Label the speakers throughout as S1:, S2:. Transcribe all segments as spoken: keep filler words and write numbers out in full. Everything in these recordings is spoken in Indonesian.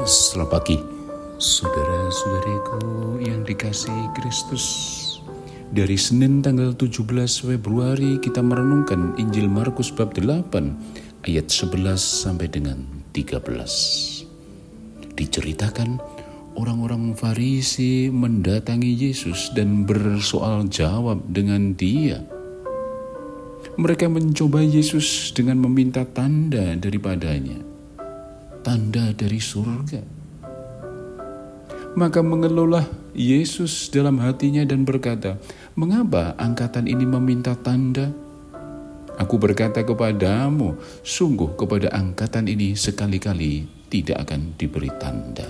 S1: Selamat pagi, saudara-saudariku yang dikasihi Kristus. Dari Senin tanggal tujuh belas Februari kita merenungkan Injil Markus bab delapan ayat sebelas sampai dengan tiga belas. Diceritakan orang-orang Farisi mendatangi Yesus dan bersoal jawab dengan Dia. Mereka mencoba Yesus dengan meminta tanda daripadanya, tanda dari surga. Maka mengeluhlah Yesus dalam hatinya dan berkata, "Mengapa angkatan ini meminta tanda? Aku berkata kepadamu, sungguh kepada angkatan ini sekali-kali tidak akan diberi tanda."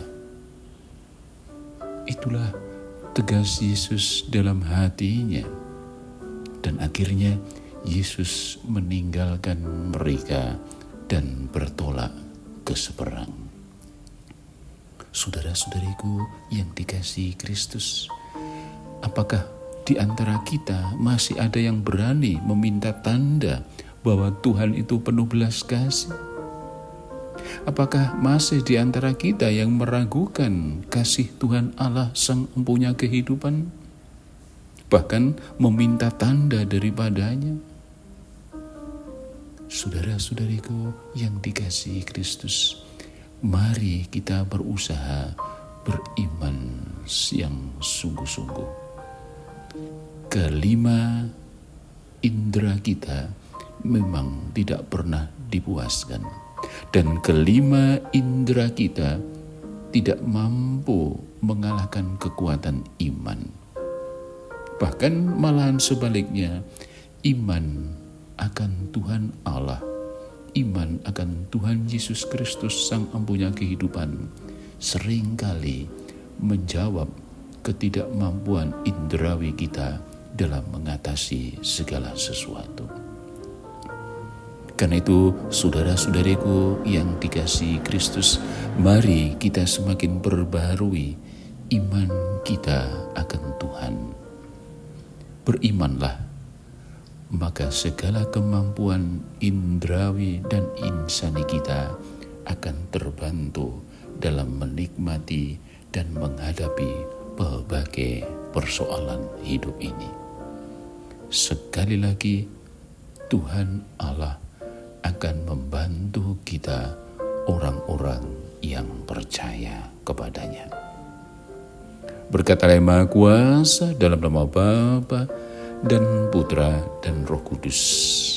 S1: Itulah tegas Yesus dalam hatinya. Dan akhirnya Yesus meninggalkan mereka dan bertolak ke seberang. Saudara-saudariku yang dikasihi Kristus, apakah di antara kita masih ada yang berani meminta tanda bahwa Tuhan itu penuh belas kasih? Apakah masih di antara kita yang meragukan kasih Tuhan Allah Sang Empunya kehidupan, bahkan meminta tanda daripadanya? Saudara-saudariku yang dikasihi Kristus, mari kita berusaha beriman yang sungguh-sungguh. Kelima indera kita memang tidak pernah dipuaskan, dan kelima indera kita tidak mampu mengalahkan kekuatan iman. Bahkan malahan sebaliknya, iman akan Tuhan Allah, iman akan Tuhan Yesus Kristus Sang Empunya kehidupan seringkali menjawab ketidakmampuan indrawi kita dalam mengatasi segala sesuatu. Karena itu, saudara-saudariku yang dikasihi Kristus, mari kita semakin perbaharui iman kita akan Tuhan. Berimanlah, maka segala kemampuan indrawi dan insani kita akan terbantu dalam menikmati dan menghadapi berbagai persoalan hidup ini. Sekali lagi, Tuhan Allah akan membantu kita, orang-orang yang percaya kepadanya. Berkat Allah yang Maha Kuasa, dalam nama Bapa dan Putra dan Roh Kudus.